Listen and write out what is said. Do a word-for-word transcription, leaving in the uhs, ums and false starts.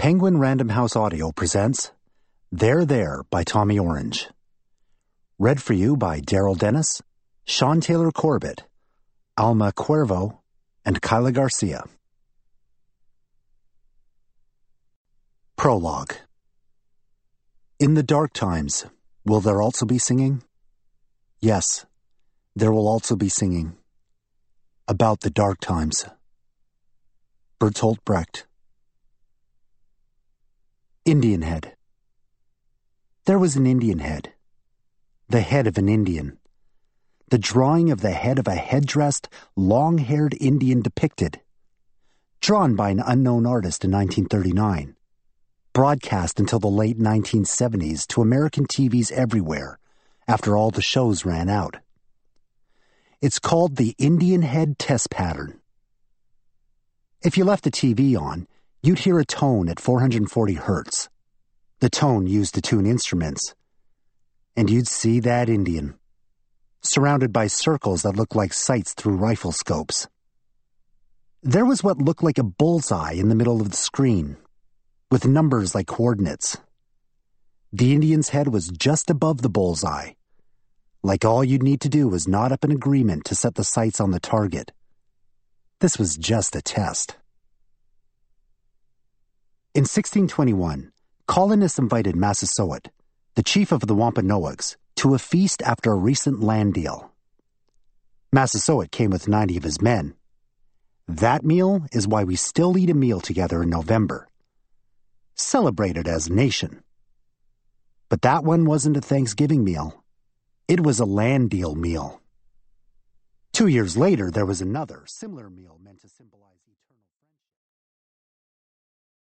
Penguin Random House Audio presents There There by Tommy Orange. Read for you by Daryl Dennis, Sean Taylor Corbett, Alma Cuervo, and Kyla Garcia. Prologue. In the dark times, will there also be singing? Yes, there will also be singing. About the dark times. Bertolt Brecht. Indian Head. There was an Indian head. The head of an Indian. The drawing of the head of a head-dressed, long-haired Indian depicted. Drawn by an unknown artist in nineteen thirty-nine. Broadcast until the late nineteen seventies to American T Vs everywhere, after all the shows ran out. It's called the Indian Head Test Pattern. If you left the T V on, you'd hear a tone at four hundred forty hertz, the tone used to tune instruments, and you'd see that Indian, surrounded by circles that looked like sights through rifle scopes. There was what looked like a bullseye in the middle of the screen, with numbers like coordinates. The Indian's head was just above the bullseye, like all you'd need to do was knot up an agreement to set the sights on the target. This was just a test. In sixteen twenty-one, colonists invited Massasoit, the chief of the Wampanoags, to a feast after a recent land deal. Massasoit came with ninety of his men. That meal is why we still eat a meal together in November. Celebrated as a nation. But that one wasn't a Thanksgiving meal. It was a land deal meal. Two years later, there was another, similar meal meant to symbolize